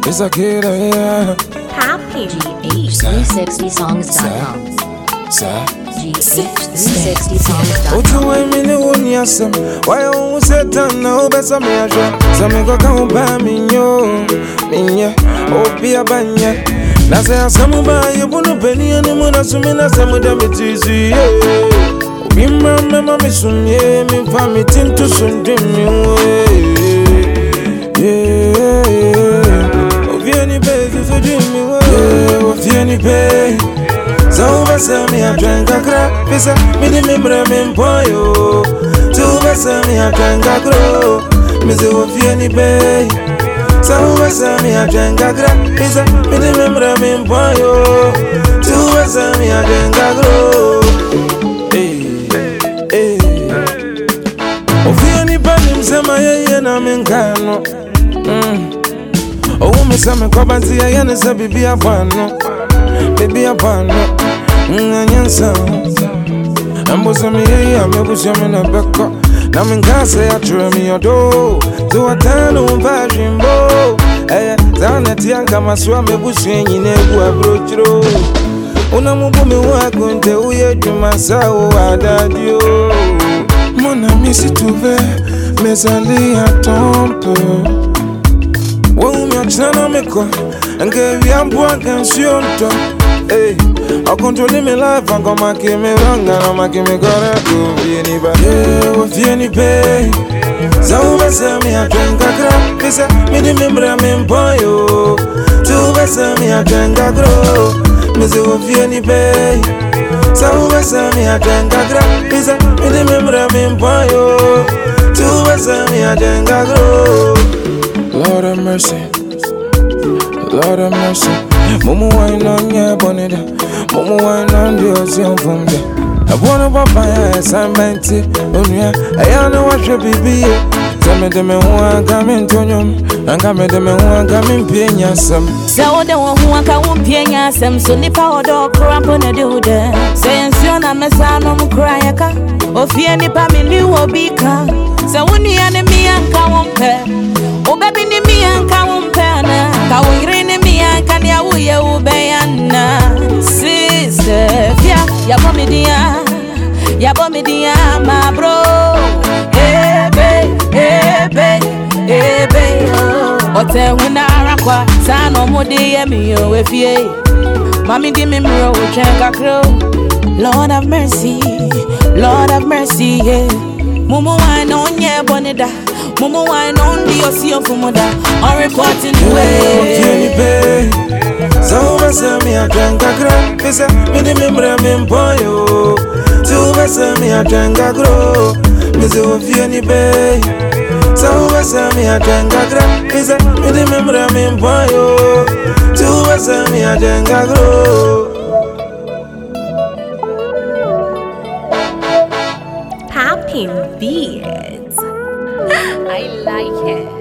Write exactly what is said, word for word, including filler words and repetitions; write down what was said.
It's a killer, yeah. Happy G H three sixty songs dot com. Sir. G H three sixty songs dot com. Otu wa mini wuni asem. Why you setan na obesa me ahwe. Some go kan ba mi nyo. Minye obi abanye. Na se asem ba ye bunu peni ani mu na sumi na semu da metizi. Obi mra me ma me sumye mi fa mi tintu sundwe mi we. Yeah. Obi ani be so dream mi we. Obi ani be. So besa mi a dranka kra, bisa mi di mi mre mi mpoyo. Tu besa mi a dranka kro, mi se wo fie ni be. So besa mi a dranka kra, bisa mi di mi mre mi mpoyo. Tu besa mi a dranka kro. Hey, hey. O fie ni pa mi msema ye ye na mi nkano. Mm. O umi sa mi kwa banti ya ye ni se bibi ya pano. Baby, I want to I'm was a me, I'm a bush, I'm in a back. Now, in Casa, I try me your door. To a town of Vajin Bow. Eh, down at Yanka, swam a bush in a broach road. Unamubumi, work on the way to my soul. I died you. Mona, miss it to be, Miss Ali, I don't. Won't you tell me? And give you a book and shoot. Hey, I control me life and come and keep me wrong and I'm keep me gonna go be anybody. Yeah, with any pay. So besa me a drink a crap. Bisa me di membre me mpoyo. Tu besa me a drink a grow. Me say with any pay. So besa me a drink a crap. Bisa me di membre me mpoyo. Tu besa me a drink a grow. Lord have mercy. Lord have mercy. Mumu wine on ya bonita. Mumu wine on the ocean from there. I wanna papaya, some benti. Unya, I know what should be. Tell me the man who I'm coming to you. And come to me who I'm coming paying ya some. So the one who I'm coming paying ya some. So the power dog cramp on the do there. Saying, son, I'm a son of Cryaka. Or fear the family will be calm. So when the enemy and come on pair. Oh, baby, me and come on pair. Kawin me and can ya uye ubeyana. Sister, yeah, ya bomi dia, ya bomi dia, my bro. Hey, babe, hey, babe, hey, babe. Ote hunara kwa, sano mudi ye mi yo efie. Mami di mi mro, chenga crow. Lord have mercy, Lord have mercy, yeah. Mumu wine on ye bonida. Mumu wine on the ocean for mother. On reporting the way. So besa me a drank a crap. Bisa me di membre me mpoyo. Tu besa me a drank a grow. Me say wo fie ni be. So besa me a drank a crap. Bisa me di membre me mpoyo. Tu besa me a drank a grow. Happy beats. I like it.